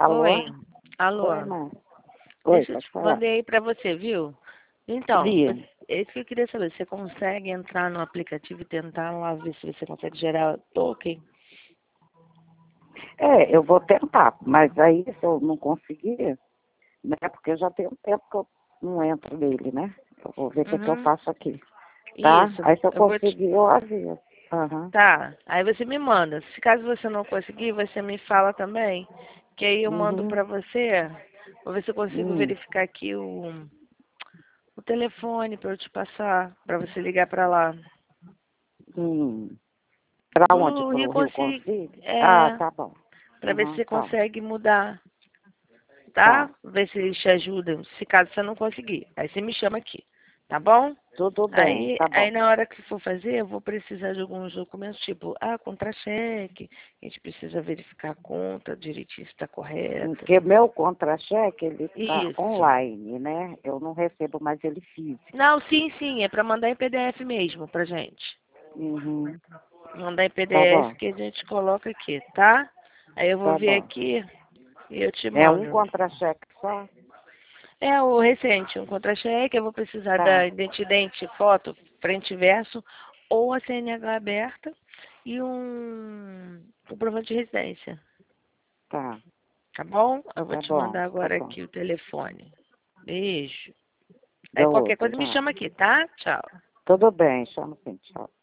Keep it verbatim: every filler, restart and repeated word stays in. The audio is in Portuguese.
Alô? Oi. Alô. Oi, irmã. Oi, Deixa eu pode te... falar. Mandei aí pra você, viu? Então, Lia. você- é isso que eu queria saber. Você consegue entrar no aplicativo e tentar lá ver se você consegue gerar token? É, eu vou tentar, mas aí se eu não conseguir, né, porque já tem um tempo que eu não entro nele, né? Eu vou ver o que, que eu Uhum. faço aqui, tá? Isso. Aí se eu Eu vou te... conseguir, eu aviso. Aham. Tá. Aí você me manda. Se caso você não conseguir, você me fala também. Que aí eu mando Uhum. pra você. Vou ver se eu consigo Hum. verificar aqui o, o telefone pra eu te passar. Pra você ligar pra lá. Hum. Pra onde? Pro Rio Pro Rio Consigo. Consigo? Ah, É. tá bom. Pra ver se Uhum, você tá. consegue mudar. Tá? Tá. Ver se eles te ajudam. Se caso você não conseguir. Aí você me chama aqui. Tá bom? Tudo bem, Aí, tá aí bom. na hora que for fazer, eu vou precisar de alguns documentos, tipo, ah, contra-cheque, a gente precisa verificar a conta direitinho se está correta. Porque meu contra-cheque, ele tá Isso. online, né? Eu não recebo mais ele físico. Não, sim, sim, é para mandar em P D F mesmo pra gente. Uhum. Mandar em Tá P D F bom, que a gente coloca aqui, tá? Aí eu vou tá ver bom. aqui e eu te É um mando. contra-cheque só? É o recente, um contra-cheque, eu vou precisar Tá, da identidade, foto, frente e verso, ou a C N H aberta e um comprovante de residência. tá, Tá bom? Eu vou tá te bom, mandar tá agora bom. aqui o telefone. Beijo. Aí Do qualquer outro, coisa me tá. chama aqui, tá? Tchau. Tudo bem, chama sim, tchau.